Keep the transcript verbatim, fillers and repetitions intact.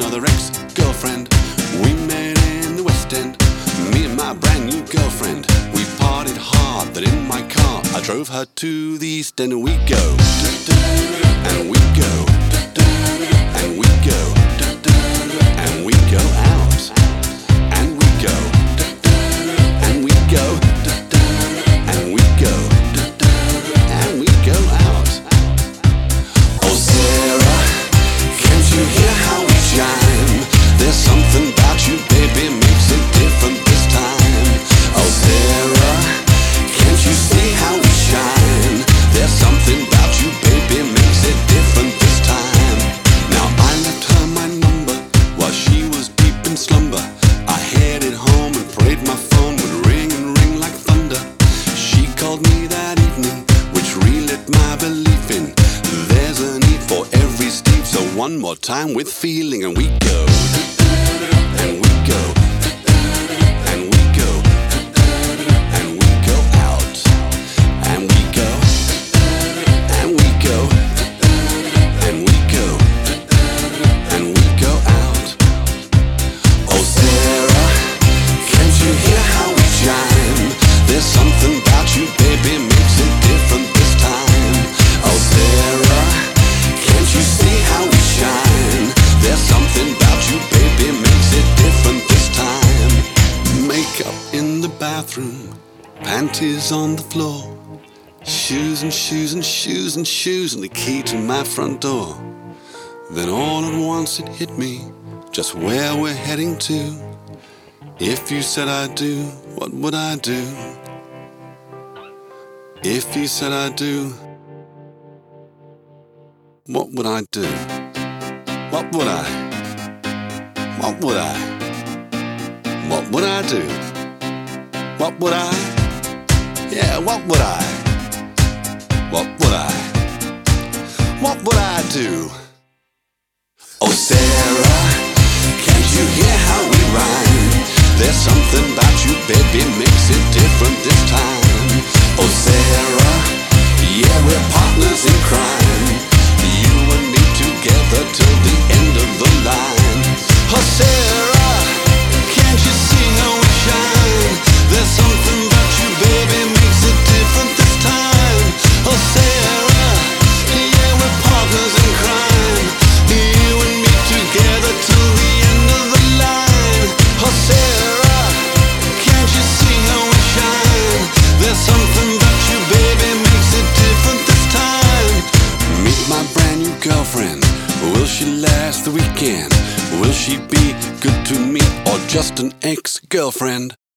another ex-girlfriend. We met in the West End, me and my brand new girlfriend. We partied hard, but in my car I drove her to the East End. And we go, and we go, and we go, and we go out, and we go, and we go, and we go, and we go out. Oh Sarah, can't you hear how we shine? There's something about you, baby, makes it different this time. Oh Sarah, can't you see how we shine? There's something about you, baby, makes it different this time. Now I left her my number while she was deep in slumber. I headed home and prayed my phone would ring and ring like thunder. She called me that evening, which relit my belief in there's a need for every Steve. So one more time with feeling, and we go, and we go, and we go, and we go out, and we go, and we go, and we go, and we go out. Oh Sarah, can't you hear how we shine? There's something about you, baby, makes it different this time. Oh Sarah, can't you see how we shine? There's something about you, baby, makes it different this time. Makeup in the bathroom, panties on the floor, shoes and shoes and shoes and shoes, and the key to my front door. Then all at once it hit me, just where we're heading to. If you said I do, what would I do? If you said I do, what would I do? What would I? What would I? What would I do? What would I? Yeah, what would I? What would I? What would I do? Oh Sarah, can't you hear how we rhyme? There's something about you, baby, makes it different this time. Oh Sarah, yeah, we're partners in crime. You and me together till the end of the line. Oh Sarah, can't you see how we shine? There's something about you, baby, makes it different this time. Oh Sarah, yeah, we're partners in crime. You and me together till the end of the line. Oh Sarah, can't you see how we shine? There's something about you, baby, makes it different this time. Meet my brand new girlfriend. Will she last the weekend? Will she be good to me or just an ex-girlfriend?